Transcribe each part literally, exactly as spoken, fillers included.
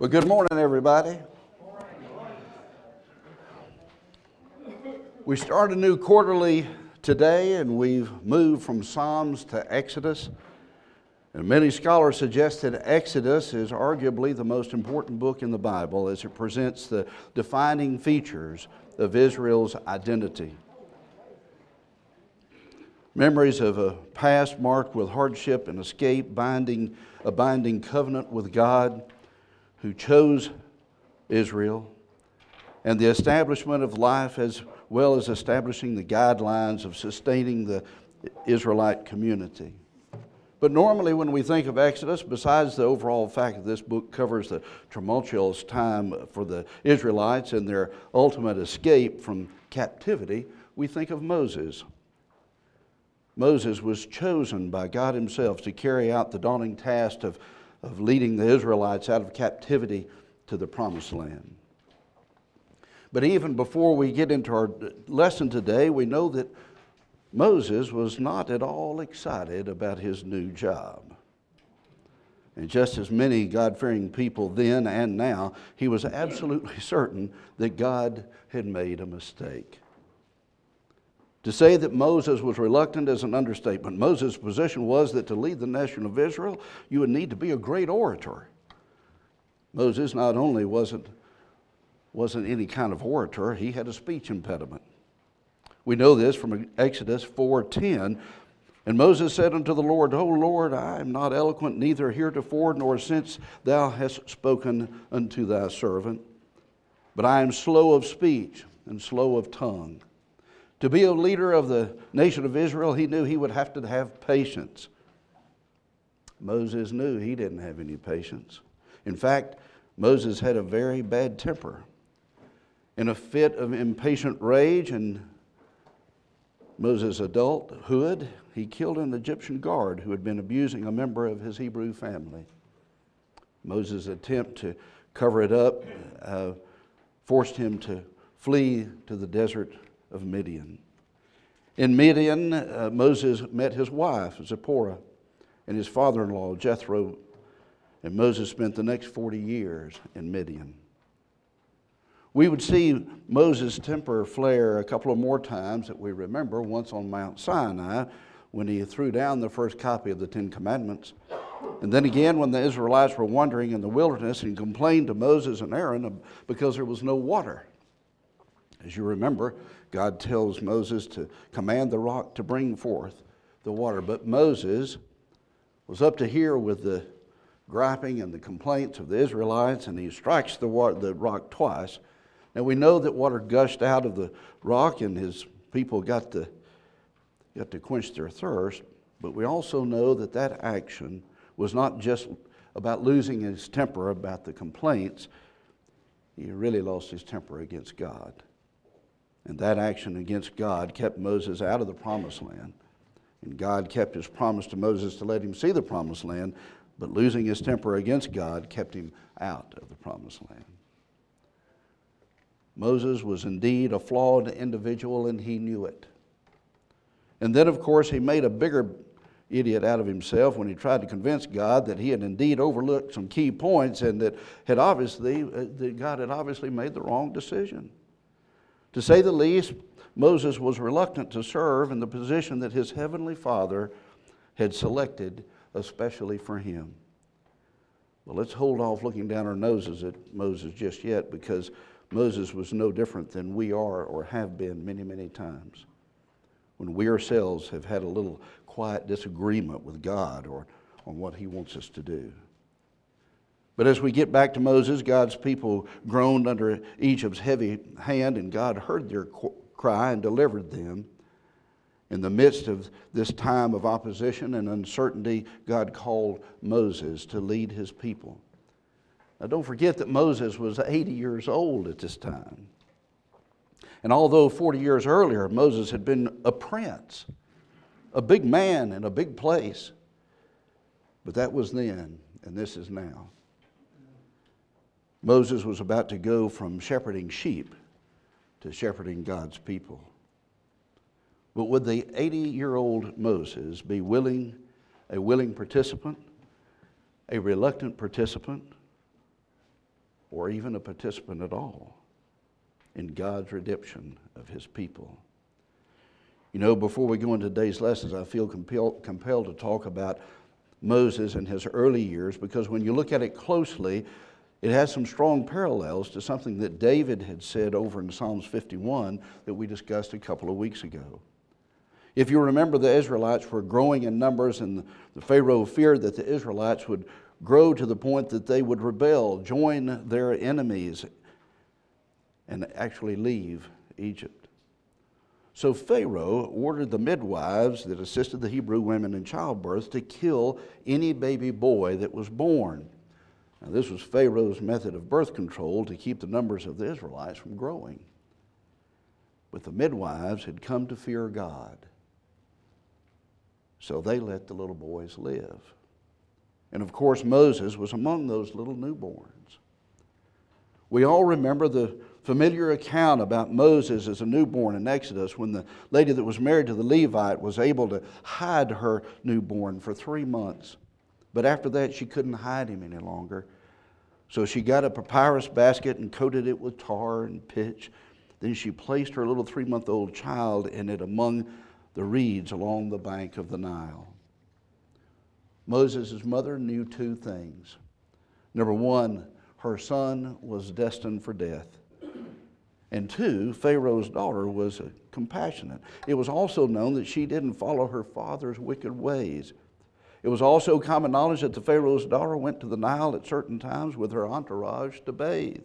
Well, good morning, everybody. We start a new quarterly today, and we've moved from Psalms to Exodus. And many scholars suggest that Exodus is arguably the most important book in the Bible as it presents the defining features of Israel's identity. Memories of a past marked with hardship and escape, binding a binding covenant with God who chose Israel, and the establishment of life as well as establishing the guidelines of sustaining the Israelite community. But normally when we think of Exodus, besides the overall fact that this book covers the tumultuous time for the Israelites and their ultimate escape from captivity, we think of Moses. Moses was chosen by God himself to carry out the daunting task of, of leading the Israelites out of captivity to the Promised Land. But even before we get into our lesson today, we know that Moses was not at all excited about his new job. And just as many God-fearing people then and now, he was absolutely certain that God had made a mistake. To say that Moses was reluctant is an understatement. Moses' position was that to lead the nation of Israel, you would need to be a great orator. Moses not only wasn't, wasn't any kind of orator, he had a speech impediment. We know this from Exodus four ten. And Moses said unto the Lord, O Lord, I am not eloquent, neither heretofore nor since thou hast spoken unto thy servant, but I am slow of speech and slow of tongue. To be a leader of the nation of Israel, he knew he would have to have patience. Moses knew he didn't have any patience. In fact, Moses had a very bad temper. In a fit of impatient rage and Moses' adulthood, he killed an Egyptian guard who had been abusing a member of his Hebrew family. Moses' attempt to cover it up uh, forced him to flee to the desert of Midian. In Midian, uh, Moses met his wife, Zipporah, and his father-in-law, Jethro, and Moses spent the next forty years in Midian. We would see Moses' temper flare a couple of more times that we remember, once on Mount Sinai when he threw down the first copy of the Ten Commandments, and then again when the Israelites were wandering in the wilderness and complained to Moses and Aaron because there was no water. As you remember, God tells Moses to command the rock to bring forth the water. But Moses was up to here with the griping and the complaints of the Israelites, and he strikes the, water, the rock twice. Now we know that water gushed out of the rock and his people got to, got to quench their thirst. But we also know that that action was not just about losing his temper about the complaints. He really lost his temper against God. And that action against God kept Moses out of the Promised Land. And God kept his promise to Moses to let him see the Promised Land, but losing his temper against God kept him out of the Promised Land. Moses was indeed a flawed individual, and he knew it. And then, of course, he made a bigger idiot out of himself when he tried to convince God that he had indeed overlooked some key points and that had obviously that God had obviously made the wrong decision. To say the least, Moses was reluctant to serve in the position that his heavenly Father had selected especially for him. Well, let's hold off looking down our noses at Moses just yet, because Moses was no different than we are or have been many, many times when we ourselves have had a little quiet disagreement with God or on what he wants us to do. But as we get back to Moses, God's people groaned under Egypt's heavy hand, and God heard their cry and delivered them. In the midst of this time of opposition and uncertainty, God called Moses to lead his people. Now don't forget that Moses was eighty years old at this time. And although forty years earlier Moses had been a prince, a big man in a big place, but that was then, and this is now. Moses was about to go from shepherding sheep to shepherding God's people. But would the eighty-year-old Moses be willing, a willing participant, a reluctant participant? or even a participant at all in God's redemption of his people. You know, before we go into today's lessons, I feel compelled, compelled to talk about Moses and his early years, because when you look at it closely, it has some strong parallels to something that David had said over in Psalms fifty-one that we discussed a couple of weeks ago. If you remember, the Israelites were growing in numbers, and the Pharaoh feared that the Israelites would grow to the point that they would rebel, join their enemies, and actually leave Egypt. So Pharaoh ordered the midwives that assisted the Hebrew women in childbirth to kill any baby boy that was born. Now, this was Pharaoh's method of birth control to keep the numbers of the Israelites from growing. But the midwives had come to fear God, so they let the little boys live. And of course, Moses was among those little newborns. We all remember the familiar account about Moses as a newborn in Exodus, when the lady that was married to the Levite was able to hide her newborn for three months. But after that, she couldn't hide him any longer. So she got a papyrus basket and coated it with tar and pitch. Then she placed her little three-month-old child in it among the reeds along the bank of the Nile. Moses' mother knew two things. Number one, her son was destined for death. And two, Pharaoh's daughter was compassionate. It was also known that she didn't follow her father's wicked ways. It was also common knowledge that the Pharaoh's daughter went to the Nile at certain times with her entourage to bathe.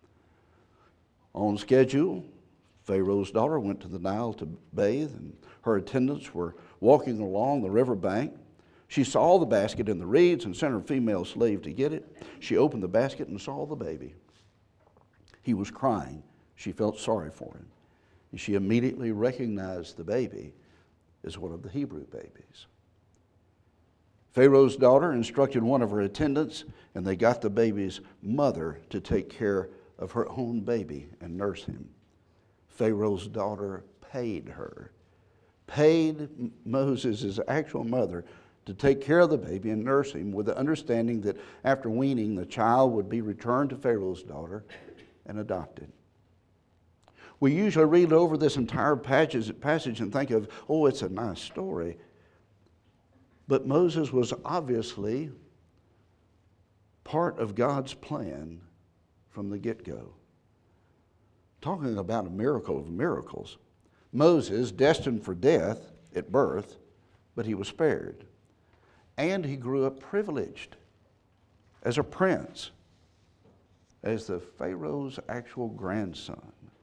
On schedule, Pharaoh's daughter went to the Nile to bathe, and her attendants were walking along the riverbank. She saw the basket in the reeds and sent her female slave to get it. She opened the basket and saw the baby. He was crying. She felt sorry for him. And she immediately recognized the baby as one of the Hebrew babies. Pharaoh's daughter instructed one of her attendants, and they got the baby's mother to take care of her own baby and nurse him. Pharaoh's daughter paid her, paid Moses' actual mother to take care of the baby and nurse him, with the understanding that after weaning, the child would be returned to Pharaoh's daughter and adopted. We usually read over this entire passage and think of, oh, it's a nice story. But Moses was obviously part of God's plan from the get-go. Talking about a miracle of miracles. Moses, destined for death at birth, but he was spared. And he grew up privileged as a prince, as the Pharaoh's actual grandson.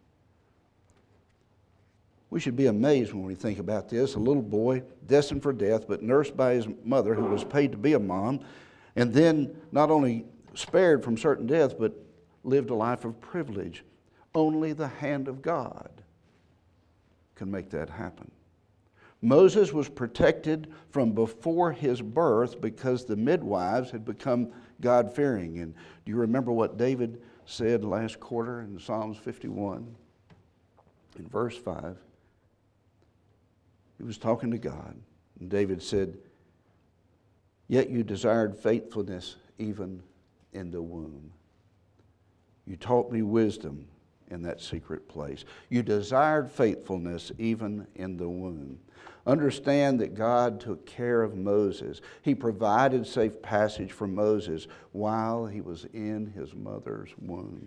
We should be amazed when we think about this. A little boy destined for death, but nursed by his mother, who was paid to be a mom, and then not only spared from certain death, but lived a life of privilege. Only the hand of God can make that happen. Moses was protected from before his birth because the midwives had become God-fearing. And do you remember what David said last quarter in Psalms fifty-one? In verse five, he was talking to God, and David said, "Yet you desired faithfulness even in the womb. You taught me wisdom in that secret place. You desired faithfulness even in the womb." Understand that God took care of Moses. He provided safe passage for Moses while he was in his mother's womb.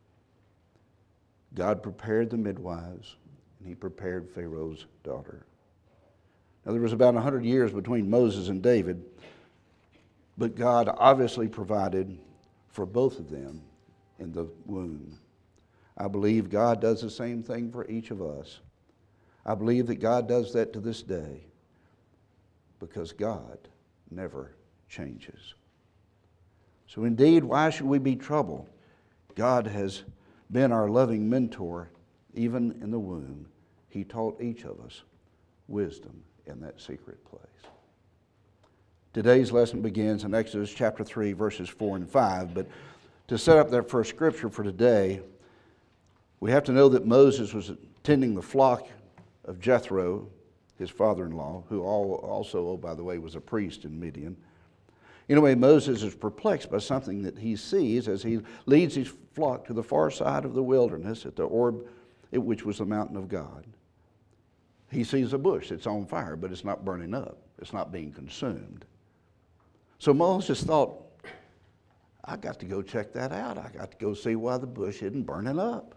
God prepared the midwives, and he prepared Pharaoh's daughter. Now, there was about one hundred years between Moses and David, but God obviously provided for both of them in the womb. I believe God does the same thing for each of us. I believe that God does that to this day, because God never changes. So indeed, why should we be troubled? God has been our loving mentor even in the womb. He taught each of us wisdom in that secret place. Today's lesson begins in Exodus chapter three, verses four and five. But to set up that first scripture for today, we have to know that Moses was tending the flock of Jethro, his father-in-law, who also, oh, by the way, was a priest in Midian. Anyway, Moses is perplexed by something that he sees as he leads his flock to the far side of the wilderness at the Orb, which was the mountain of God. He sees a bush that's on fire, but it's not burning up. It's not being consumed. So Moses thought, I got to go check that out. I got to go see why the bush isn't burning up.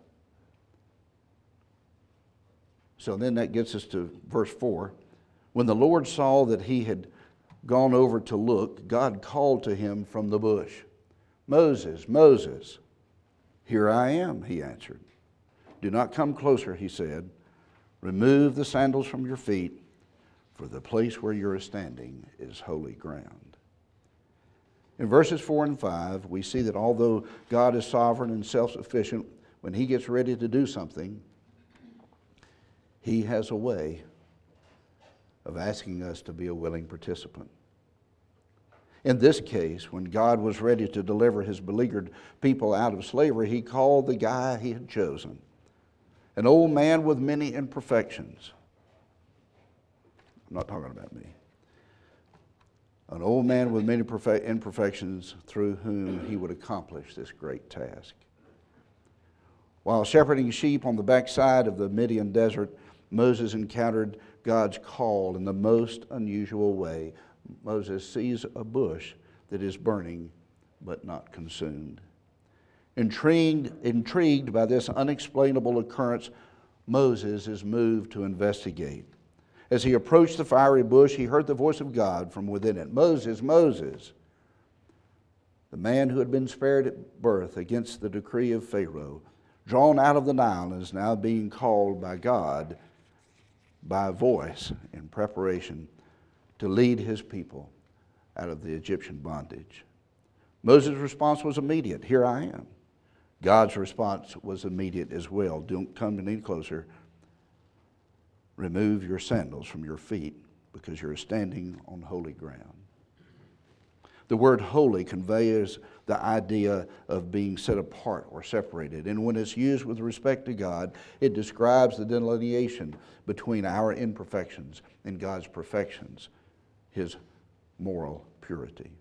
So then that gets us to verse four. When the Lord saw that he had gone over to look, God called to him from the bush, Moses, Moses. Here I am, he answered. Do not come closer, he said. Remove the sandals from your feet, for the place where you are standing is holy ground. In verses four and five, we see that although God is sovereign and self-sufficient, when he gets ready to do something, he has a way of asking us to be a willing participant. In this case, when God was ready to deliver his beleaguered people out of slavery, he called the guy he had chosen, an old man with many imperfections. I'm not talking about me. An old man with many imperfections through whom he would accomplish this great task. While shepherding sheep on the backside of the Midian desert, Moses encountered God's call in the most unusual way. Moses sees a bush that is burning but not consumed. Intrigued, intrigued by this unexplainable occurrence, Moses is moved to investigate. As he approached the fiery bush, he heard the voice of God from within it. Moses, Moses. The man who had been spared at birth against the decree of Pharaoh, drawn out of the Nile, is now being called by God by voice in preparation to lead his people out of the Egyptian bondage. Moses' response was immediate. Here I am. God's response was immediate as well. Don't come any closer. Remove your sandals from your feet because you're standing on holy ground. The word holy conveys the idea of being set apart or separated. And when it's used with respect to God, it describes the delineation between our imperfections and God's perfections, his moral purity.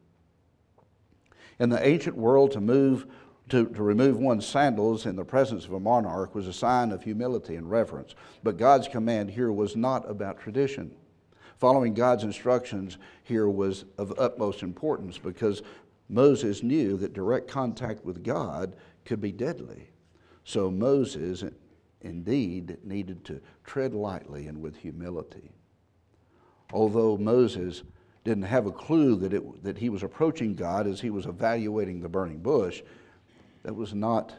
In the ancient world, to move To, to remove one's sandals in the presence of a monarch was a sign of humility and reverence. But God's command here was not about tradition. Following God's instructions here was of utmost importance because Moses knew that direct contact with God could be deadly. So Moses indeed needed to tread lightly and with humility. Although Moses didn't have a clue that, it, that he was approaching God as he was evaluating the burning bush, that was not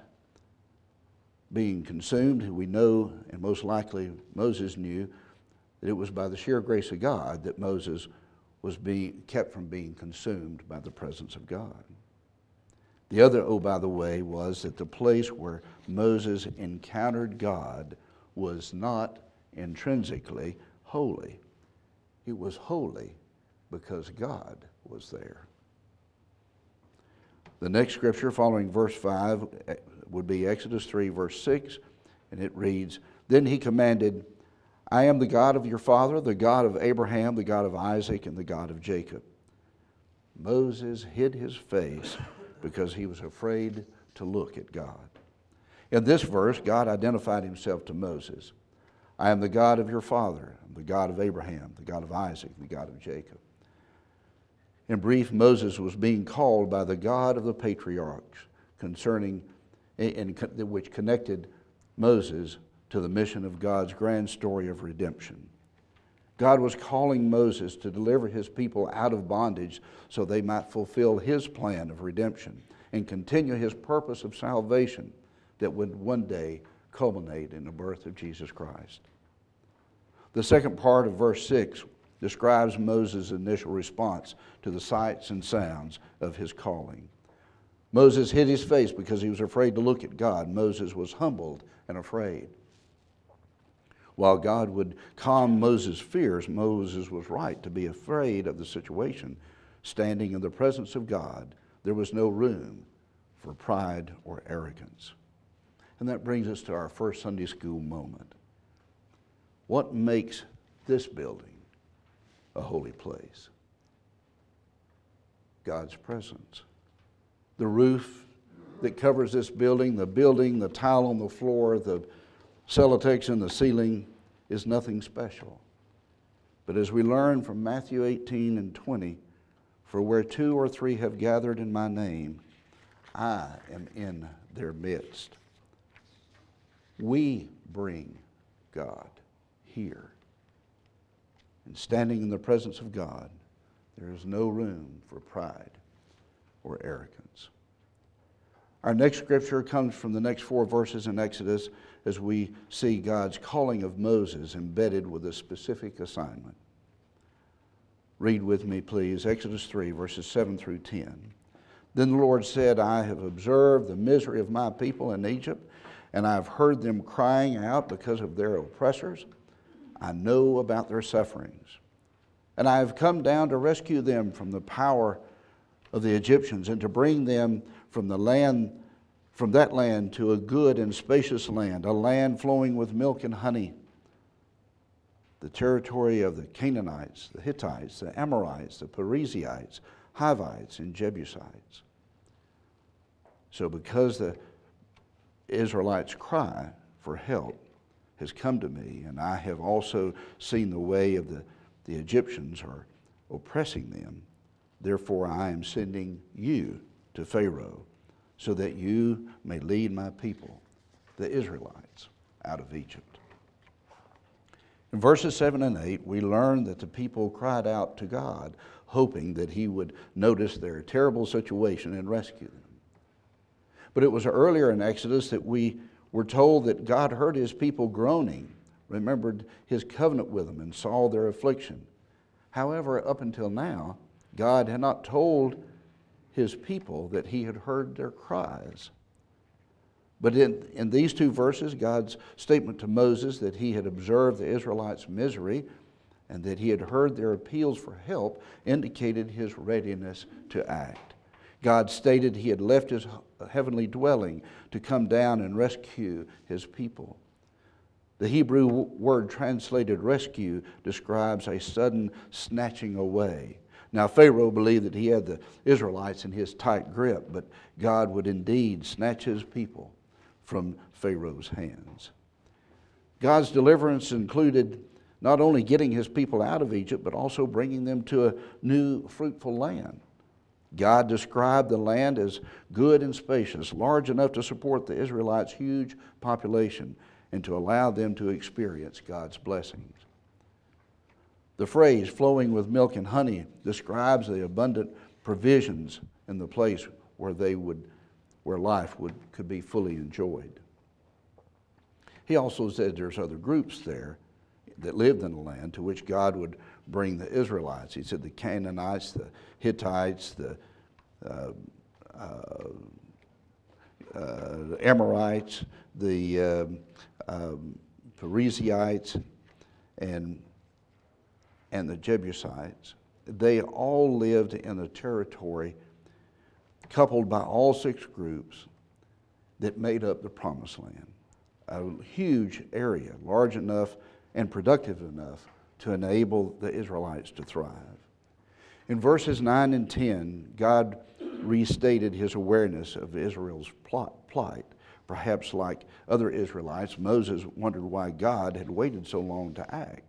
being consumed. We know, and most likely Moses knew, that it was by the sheer grace of God that Moses was being kept from being consumed by the presence of God. The other, oh, by the way, was that the place where Moses encountered God was not intrinsically holy. It was holy because God was there. The next scripture following verse five would be Exodus three, verse six, and it reads, Then he commanded, I am the God of your father, the God of Abraham, the God of Isaac, and the God of Jacob. Moses hid his face because he was afraid to look at God. In this verse, God identified himself to Moses. I am the God of your father, the God of Abraham, the God of Isaac, the God of Jacob. In brief, Moses was being called by the God of the patriarchs concerning, and which connected Moses to the mission of God's grand story of redemption. God was calling Moses to deliver his people out of bondage so they might fulfill his plan of redemption and continue his purpose of salvation that would one day culminate in the birth of Jesus Christ. The second part of verse six describes Moses' initial response to the sights and sounds of his calling. Moses hid his face because he was afraid to look at God. Moses was humbled and afraid. While God would calm Moses' fears, Moses was right to be afraid of the situation. Standing in the presence of God, there was no room for pride or arrogance. And that brings us to our first Sunday school moment. What makes this building a holy place? God's presence. The roof that covers this building, the building, the tile on the floor, the celotex in the ceiling is nothing special. But as we learn from Matthew eighteen and twenty, for where two or three have gathered in my name, I am in their midst. We bring God here. And standing in the presence of God, there is no room for pride or arrogance. Our next scripture comes from the next four verses in Exodus as we see God's calling of Moses embedded with a specific assignment. Read with me, please, Exodus three, verses seven through ten. Then the Lord said, I have observed the misery of my people in Egypt, and I have heard them crying out because of their oppressors. I know about their sufferings. And I have come down to rescue them from the power of the Egyptians and to bring them from the land, from that land to a good and spacious land, a land flowing with milk and honey, the territory of the Canaanites, the Hittites, the Amorites, the Perizzites, Hivites, and Jebusites. So because the Israelites' cry for help has come to me, and I have also seen the way of the, the Egyptians are oppressing them, therefore I am sending you to Pharaoh, so that you may lead my people, the Israelites, out of Egypt. In verses seven and eight, we learn that the people cried out to God, hoping that he would notice their terrible situation and rescue them. But it was earlier in Exodus that we were told that God heard his people groaning, remembered his covenant with them, and saw their affliction. However, up until now, God had not told his people that he had heard their cries. But in, in these two verses, God's statement to Moses that he had observed the Israelites' misery and that he had heard their appeals for help indicated his readiness to act. God stated he had left his heavenly dwelling to come down and rescue his people. The Hebrew word translated rescue describes a sudden snatching away. Now, Pharaoh believed that he had the Israelites in his tight grip, but God would indeed snatch his people from Pharaoh's hands. God's deliverance included not only getting his people out of Egypt, but also bringing them to a new fruitful land. God described the land as good and spacious, large enough to support the Israelites' huge population and to allow them to experience God's blessings. The phrase flowing with milk and honey describes the abundant provisions in the place where they would, where life would could be fully enjoyed. He also said there's other groups there that lived in the land to which God would bring the Israelites. He said the Canaanites, the Hittites, the, uh, uh, uh, the Amorites, the uh, um, Perizzites, and and the Jebusites. They all lived in a territory coupled by all six groups that made up the Promised Land. A huge area, large enough and productive enough to enable the Israelites to thrive. In verses nine and ten, God restated his awareness of Israel's plight. Perhaps like other Israelites, Moses wondered why God had waited so long to act.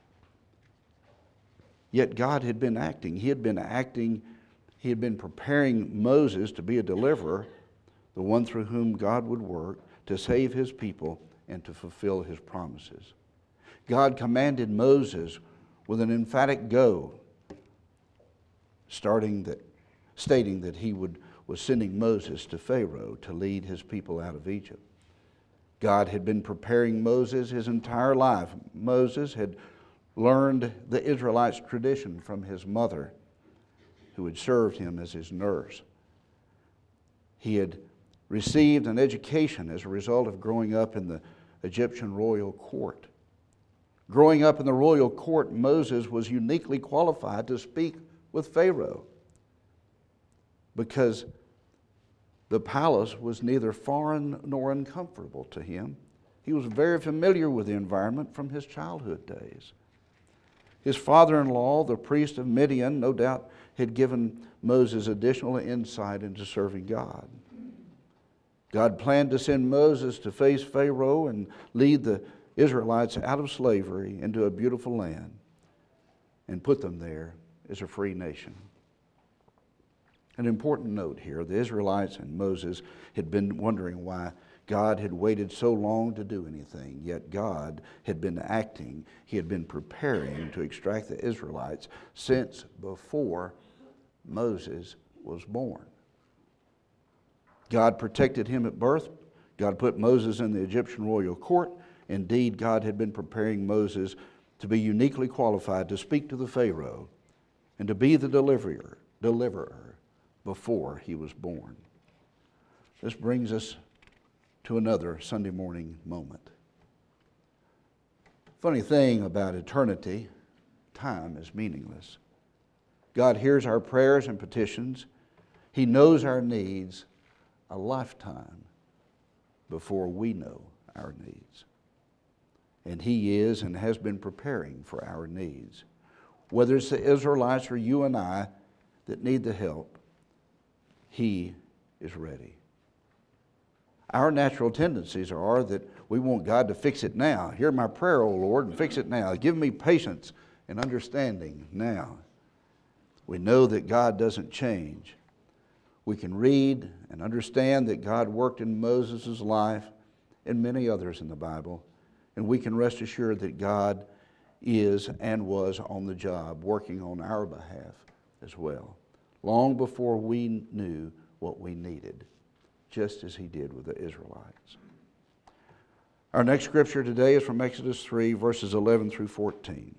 Yet God had been acting. He had been acting, he had been preparing Moses to be a deliverer, the one through whom God would work to save his people and to fulfill his promises. God commanded Moses with an emphatic go, starting that, stating that he would, was sending Moses to Pharaoh to lead his people out of Egypt. God had been preparing Moses his entire life. Moses had learned the Israelites' tradition from his mother, who had served him as his nurse. He had received an education as a result of growing up in the Egyptian royal court. Growing up in the royal court, Moses was uniquely qualified to speak with Pharaoh because the palace was neither foreign nor uncomfortable to him. He was very familiar with the environment from his childhood days. His father-in-law, the priest of Midian, no doubt had given Moses additional insight into serving God. God planned to send Moses to face Pharaoh and lead the Israelites out of slavery into a beautiful land and put them there as a free nation. An important note here, the Israelites and Moses had been wondering why God had waited so long to do anything, yet God had been acting. He had been preparing to extract the Israelites since before Moses was born. God protected him at birth. God put Moses in the Egyptian royal court. Indeed, God had been preparing Moses to be uniquely qualified to speak to the Pharaoh and to be the deliverer, deliverer before he was born. This brings us to another Sunday morning moment. Funny thing about eternity, time is meaningless. God hears our prayers and petitions. He knows our needs a lifetime before we know our needs. And He is and has been preparing for our needs. Whether it's the Israelites or you and I that need the help, He is ready. Our natural tendencies are that we want God to fix it now. Hear my prayer, O Lord, and fix it now. Give me patience and understanding now. We know that God doesn't change. We can read and understand that God worked in Moses' life and many others in the Bible, and we can rest assured that God is and was on the job working on our behalf as well, long before we knew what we needed, just as He did with the Israelites. Our next scripture today is from Exodus three, verses eleven through fourteen.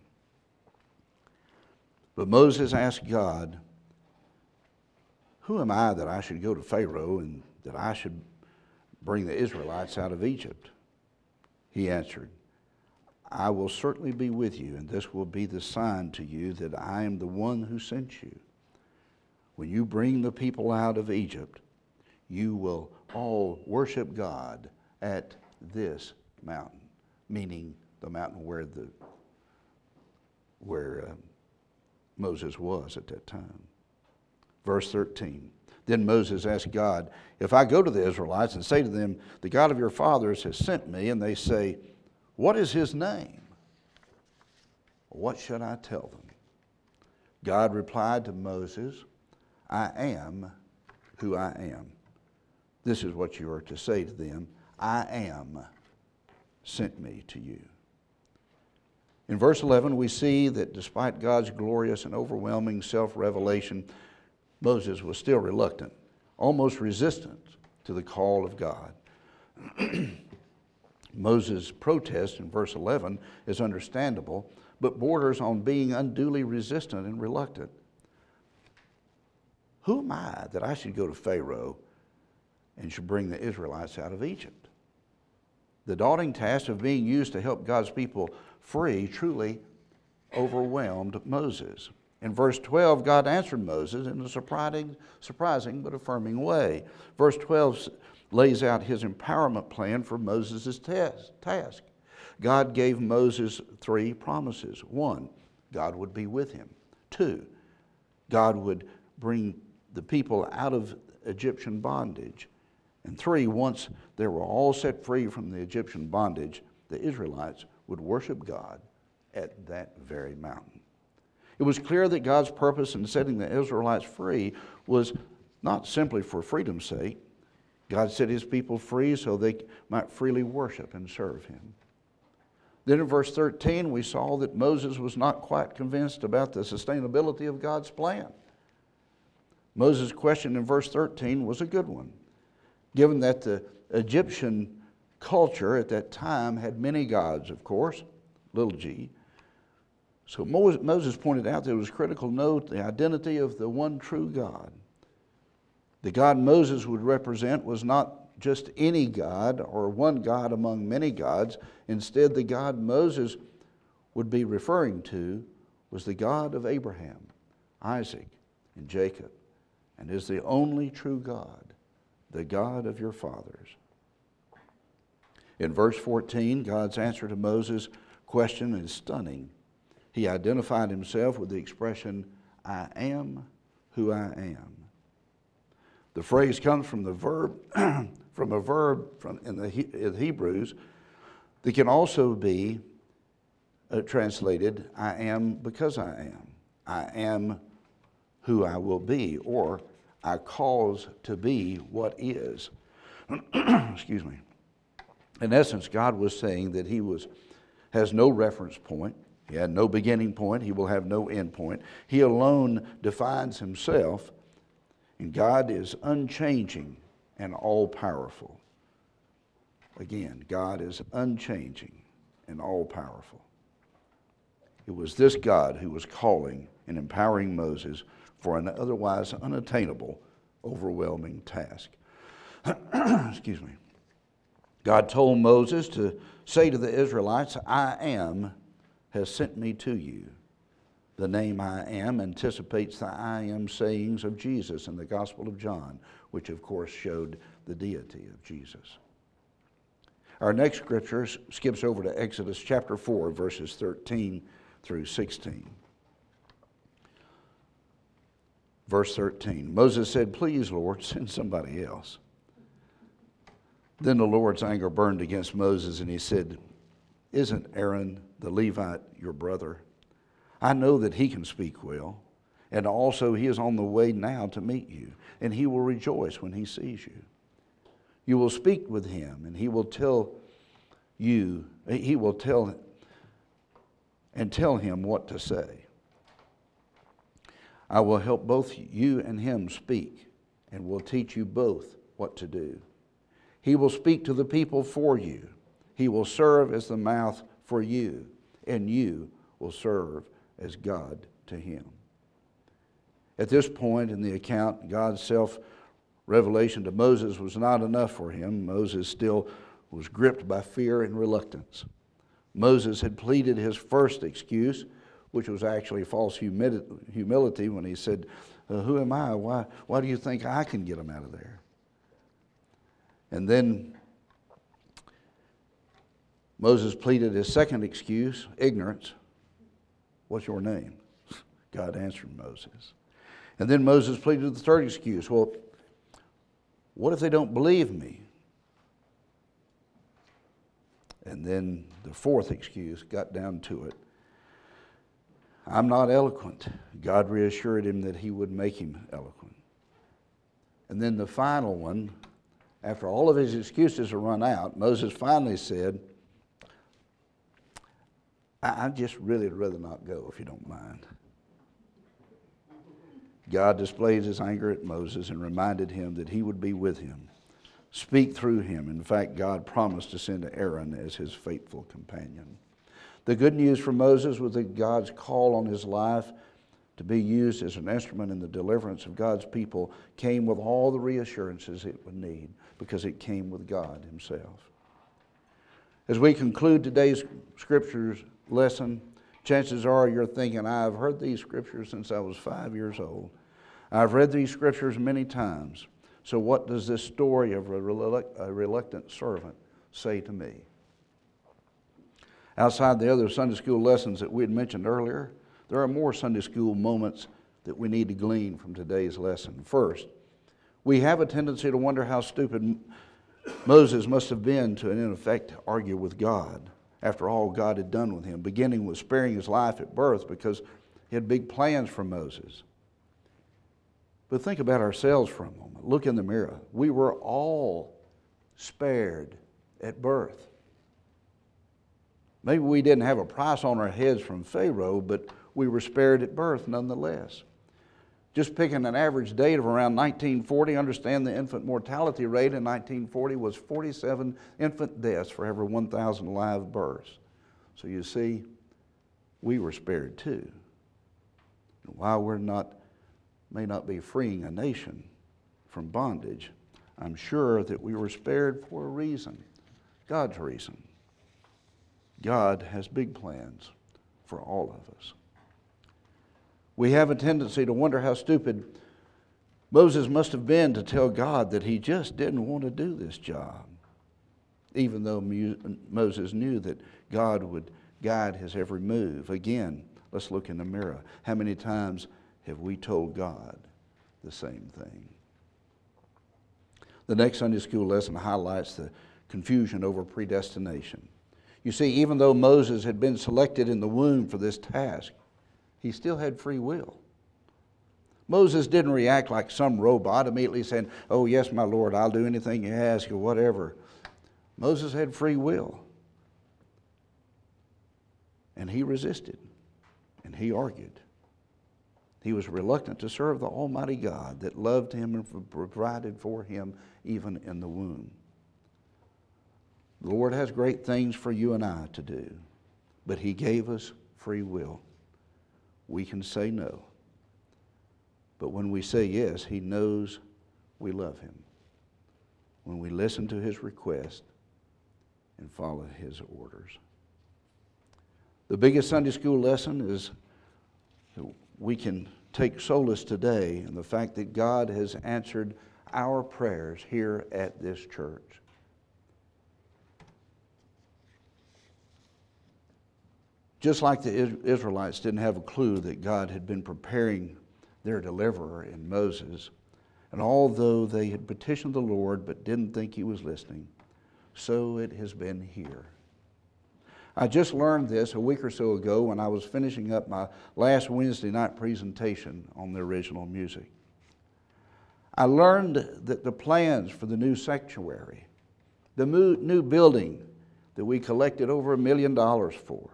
But Moses asked God, "Who am I that I should go to Pharaoh and that I should bring the Israelites out of Egypt?" He answered, "I will certainly be with you, and this will be the sign to you that I am the one who sent you. When you bring the people out of Egypt, you will all worship God at this mountain," meaning the mountain where the where uh, Moses was at that time. Verse thirteen, then Moses asked God, "If I go to the Israelites and say to them, 'The God of your fathers has sent me,' and they say, 'What is His name?' what should I tell them?" God replied to Moses, "I am who I am. This is what you are to say to them, 'I am sent me to you.'" In verse eleven, we see that despite God's glorious and overwhelming self-revelation, Moses was still reluctant, almost resistant to the call of God. Moses' protest in verse eleven is understandable, but borders on being unduly resistant and reluctant. Who am I that I should go to Pharaoh and should bring the Israelites out of Egypt? The daunting task of being used to help God's people free truly overwhelmed Moses. In verse twelve, God answered Moses in a surprising, surprising but affirming way. Verse twelve lays out His empowerment plan for Moses' task. God gave Moses three promises. One, God would be with him. Two, God would bring the people out of Egyptian bondage. And three, once they were all set free from the Egyptian bondage, the Israelites would worship God at that very mountain. It was clear that God's purpose in setting the Israelites free was not simply for freedom's sake. God set His people free so they might freely worship and serve Him. Then in verse thirteen, we saw that Moses was not quite convinced about the sustainability of God's plan. Moses' question in verse thirteen was a good one, given that the Egyptian culture at that time had many gods, of course, little g. So Moses pointed out that it was critical to note the identity of the one true God. The God Moses would represent was not just any God or one God among many gods. Instead, the God Moses would be referring to was the God of Abraham, Isaac, and Jacob, and is the only true God, the God of your fathers. In verse fourteen, God's answer to Moses' question is stunning. He identified himself with the expression, I am who I am. The phrase comes from the verb, from a verb from in the in Hebrews that can also be uh, translated, I am because I am. I am who I will be, or I cause to be what is. Excuse me. In essence, God was saying that he was has no reference point. He had no beginning point. He will have no end point. He alone defines himself, and God is unchanging and all-powerful. Again, God is unchanging and all-powerful. It was this God who was calling and empowering Moses for an otherwise unattainable, overwhelming task. Excuse me. God told Moses to say to the Israelites, I am has sent me to you. The name I am anticipates the I am sayings of Jesus in the Gospel of John, which of course showed the deity of Jesus. Our next scripture skips over to Exodus chapter four, verses thirteen through sixteen. Verse thirteen, Moses said, please, Lord, send somebody else. Then the Lord's anger burned against Moses, and he said, isn't Aaron the Levite your brother? I know that he can speak well, and also he is on the way now to meet you, and he will rejoice when he sees you. You will speak with him, and he will tell you, he will tell and tell him what to say. I will help both you and him speak, and will teach you both what to do. He will speak to the people for you. He will serve as the mouth for you, and you will serve as God to him. At this point in the account, God's self-revelation to Moses was not enough for him. Moses still was gripped by fear and reluctance. Moses had pleaded his first excuse, which was actually false humility when he said, uh, who am I? Why, why do you think I can get them out of there? And then Moses pleaded his second excuse, ignorance. What's your name? God answered Moses. And then Moses pleaded the third excuse. Well, what if they don't believe me? And then the fourth excuse got down to it. I'm not eloquent. God reassured him that he would make him eloquent. And then the final one, after all of his excuses are run out, Moses finally said, I just really would rather not go if you don't mind. God displayed his anger at Moses and reminded him that he would be with him, speak through him. In fact, God promised to send Aaron as his faithful companion. The good news for Moses was that God's call on his life to be used as an instrument in the deliverance of God's people came with all the reassurances it would need, because it came with God himself. As we conclude today's scriptures lesson, chances are you're thinking, I've heard these scriptures since I was five years old. I've read these scriptures many times. So what does this story of a reluctant servant say to me? Outside the other Sunday school lessons that we had mentioned earlier, there are more Sunday school moments that we need to glean from today's lesson. First, we have a tendency to wonder how stupid Moses must have been to, in effect, argue with God after all God had done with him, beginning with sparing his life at birth because he had big plans for Moses. But think about ourselves for a moment. Look in the mirror. We were all spared at birth. Maybe we didn't have a price on our heads from Pharaoh, but we were spared at birth nonetheless. Just picking an average date of around nineteen forty, understand the infant mortality rate in nineteen forty was forty-seven infant deaths for every one thousand live births. So you see, we were spared too. And while we're not, may not be freeing a nation from bondage, I'm sure that we were spared for a reason, God's reason. God has big plans for all of us. We have a tendency to wonder how stupid Moses must have been to tell God that he just didn't want to do this job, even though Moses knew that God would guide his every move. Again, Let's look in the mirror. How many times have we told God the same thing? The next Sunday school lesson highlights the confusion over predestination. You see, even though Moses had been selected in the womb for this task, he still had free will. Moses didn't react like some robot, immediately saying, "Oh, yes, my Lord, I'll do anything you ask," or whatever. Moses had free will. And he resisted, and he argued. He was reluctant to serve the Almighty God that loved him and provided for him even in the womb. The Lord has great things for you and I to do, but he gave us free will. We can say no. But when we say yes, he knows we love him. When we listen to his request and follow his orders. The biggest Sunday school lesson is that we can take solace today in the fact that God has answered our prayers here at this church. Just like the Israelites didn't have a clue that God had been preparing their deliverer in Moses, and although they had petitioned the Lord but didn't think he was listening, so it has been here. I just learned this a week or so ago when I was finishing up my last Wednesday night presentation on the original music. I learned that the plans for the new sanctuary, the new building that we collected over a million dollars for,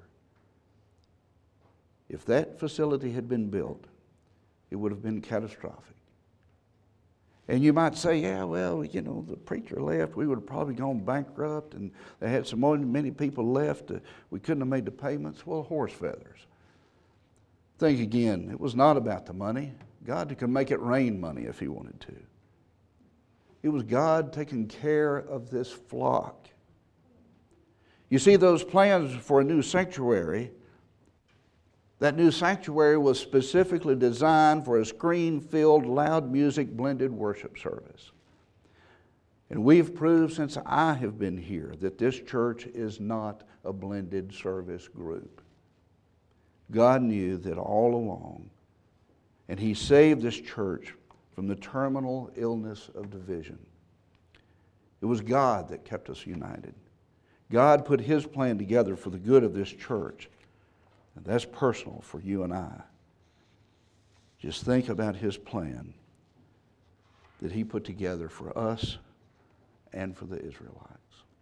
if that facility had been built, it would have been catastrophic. And you might say, yeah, well, you know, the preacher left. We would have probably gone bankrupt, and they had so many people left. Uh, we couldn't have made the payments. Well, horse feathers. Think again. It was not about the money. God could make it rain money if he wanted to. It was God taking care of this flock. You see, those plans for a new sanctuary, that new sanctuary was specifically designed for a screen-filled, loud music blended worship service. And we've proved since I have been here that this church is not a blended service group. God knew that all along, and he saved this church from the terminal illness of division. It was God that kept us united. God put his plan together for the good of this church. And that's personal for you and I. Just think about his plan that he put together for us and for the Israelites.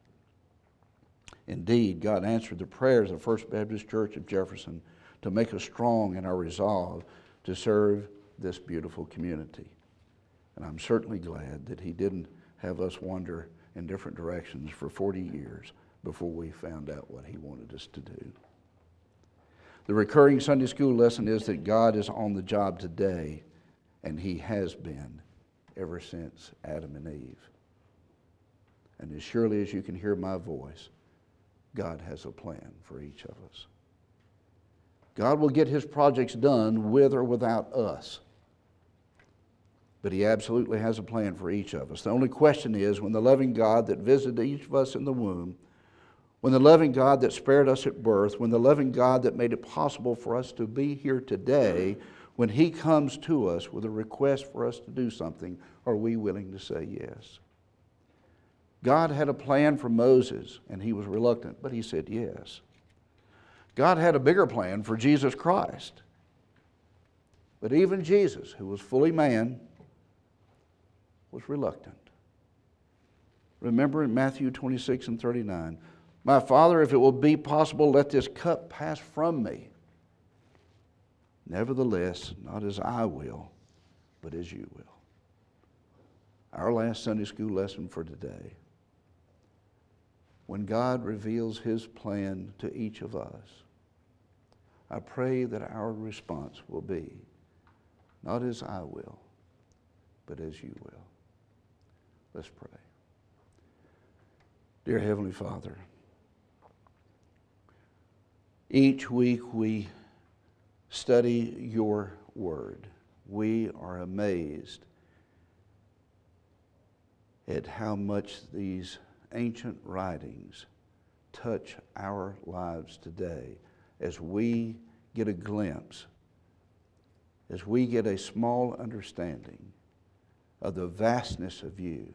Indeed, God answered the prayers of First Baptist Church of Jefferson to make us strong in our resolve to serve this beautiful community. And I'm certainly glad that he didn't have us wander in different directions for forty years before we found out what he wanted us to do. The recurring Sunday school lesson is that God is on the job today, and he has been ever since Adam and Eve. And as surely as you can hear my voice, God has a plan for each of us. God will get his projects done with or without us. But he absolutely has a plan for each of us. The only question is, when the loving God that visited each of us in the womb, when the loving God that spared us at birth, when the loving God that made it possible for us to be here today, when he comes to us with a request for us to do something, are we willing to say yes? God had a plan for Moses, and he was reluctant, but he said yes. God had a bigger plan for Jesus Christ. But even Jesus, who was fully man, was reluctant. Remember in Matthew twenty-six and thirty-nine, "My Father, if it will be possible, let this cup pass from me. Nevertheless, not as I will, but as you will." Our last Sunday school lesson for today. When God reveals his plan to each of us, I pray that our response will be, not as I will, but as you will. Let's pray. Dear Heavenly Father, each week we study your word. We are amazed at how much these ancient writings touch our lives today as we get a glimpse, as we get a small understanding of the vastness of you,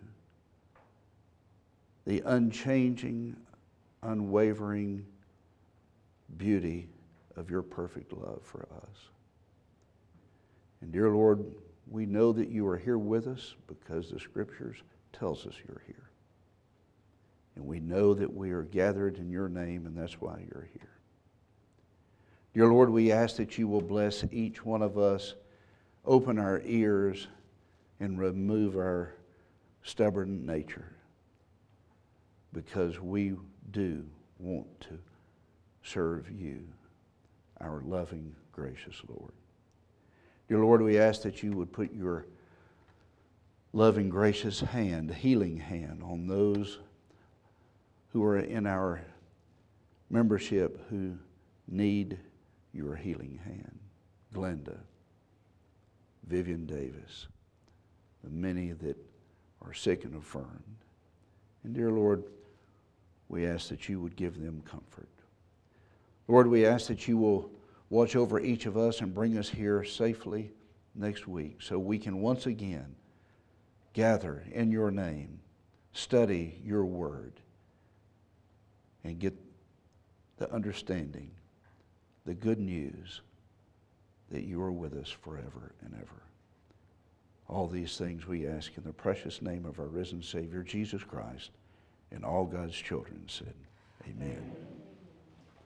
the unchanging, unwavering beauty of your perfect love for us. And dear Lord, we know that you are here with us because the Scriptures tells us you're here. And we know that we are gathered in your name, and that's why you're here. Dear Lord, we ask that you will bless each one of us, open our ears, and remove our stubborn nature, because we do want to serve you, our loving, gracious Lord. Dear Lord, we ask that you would put your loving, gracious hand, healing hand, on those who are in our membership who need your healing hand. Glenda, Vivian Davis, the many that are sick and affirmed. And dear Lord, we ask that you would give them comfort. Lord, we ask that you will watch over each of us and bring us here safely next week so we can once again gather in your name, study your word, and get the understanding, the good news that you are with us forever and ever. All these things we ask in the precious name of our risen Savior, Jesus Christ, and all God's children said, amen.